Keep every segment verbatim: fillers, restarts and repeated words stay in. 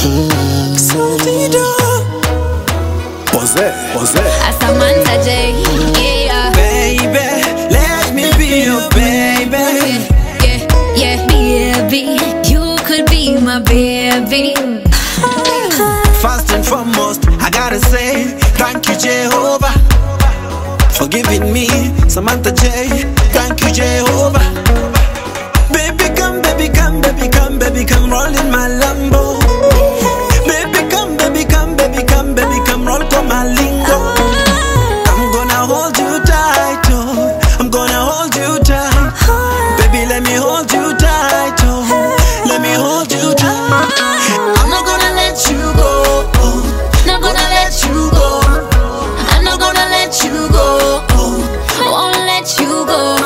Posé, posé. Samantha J, yeah. Baby, let me be your baby. Yeah, yeah, baby, you could be my baby. First and foremost, I gotta say thank you, Jehovah, for giving me Samantha J. Thank you, Jehovah. Baby, come, baby, come, baby, come, baby, come, roll in my Lambo. Baby, come, baby, come, baby, come, baby, come, roll to my lingo. I'm gonna hold you tight, oh. I'm gonna hold you tight. Baby, let me hold you tight, oh. Let me hold you tight. I'm not gonna let you go. Not gonna let you go. I'm not gonna let you go. Won't let you go.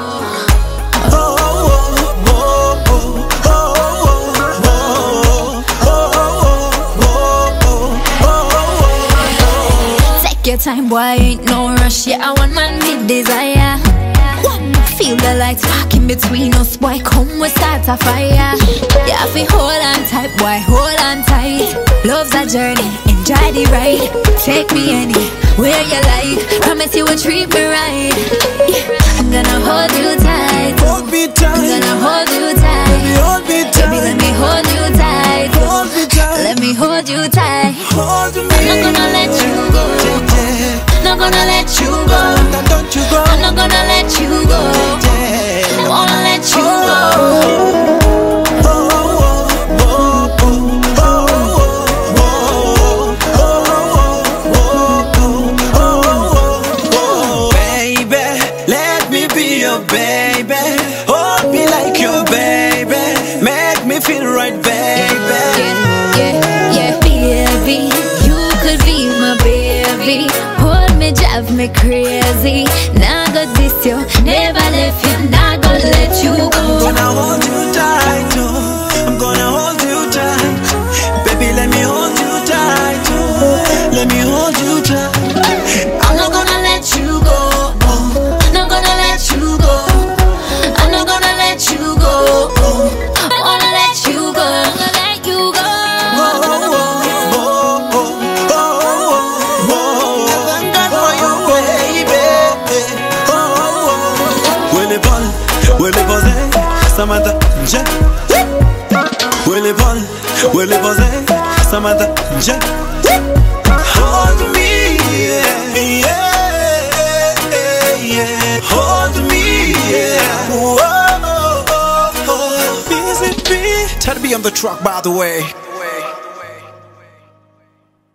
Take your time, boy, ain't no rush. Yeah, I want man with desire. Feel the light sparking between us, boy, come we start a fire. Yeah, I feel hold on tight, boy, hold on tight. Love's a journey, enjoy the ride. Take me anywhere you like, promise you will treat me right. Yeah, I'm gonna hold you tight. Hold me tight. I'm gonna hold you tight. Baby, hold me tight. Baby, let me hold you tight. Hold me tight. Let me hold you tight. Hold me. I'm not gonna let you go. Not gonna let you go. Now don't you go. I'm not gonna let you go. I wanna let you go. Baby, let me be your baby. Hold me like your baby. Make me feel right, baby. Yeah, yeah, yeah, baby, you could be my baby. Hold me, drive me crazy. Now go this you, never left you. Now go let you go. I'm gonna hold you tight, oh. I'm gonna hold you tight. Baby, let me hold you tight, oh. Let me hold you tight. I'm not gonna let you go. Not gonna let you go. I'm not gonna let you go. I wanna let you go. I'm gonna let you go. Oh, oh, oh, oh, oh, oh. Thank God for you, baby. Oh, oh, oh. Willie Paul, Willie Posé, Samantha J. Willie Paul, Willie Posé, Samantha J. Hold me, yeah, yeah, yeah. Hold me, yeah. Whoa, oh, oh, oh. Busy bee. Tell me I'm the truck, by the way.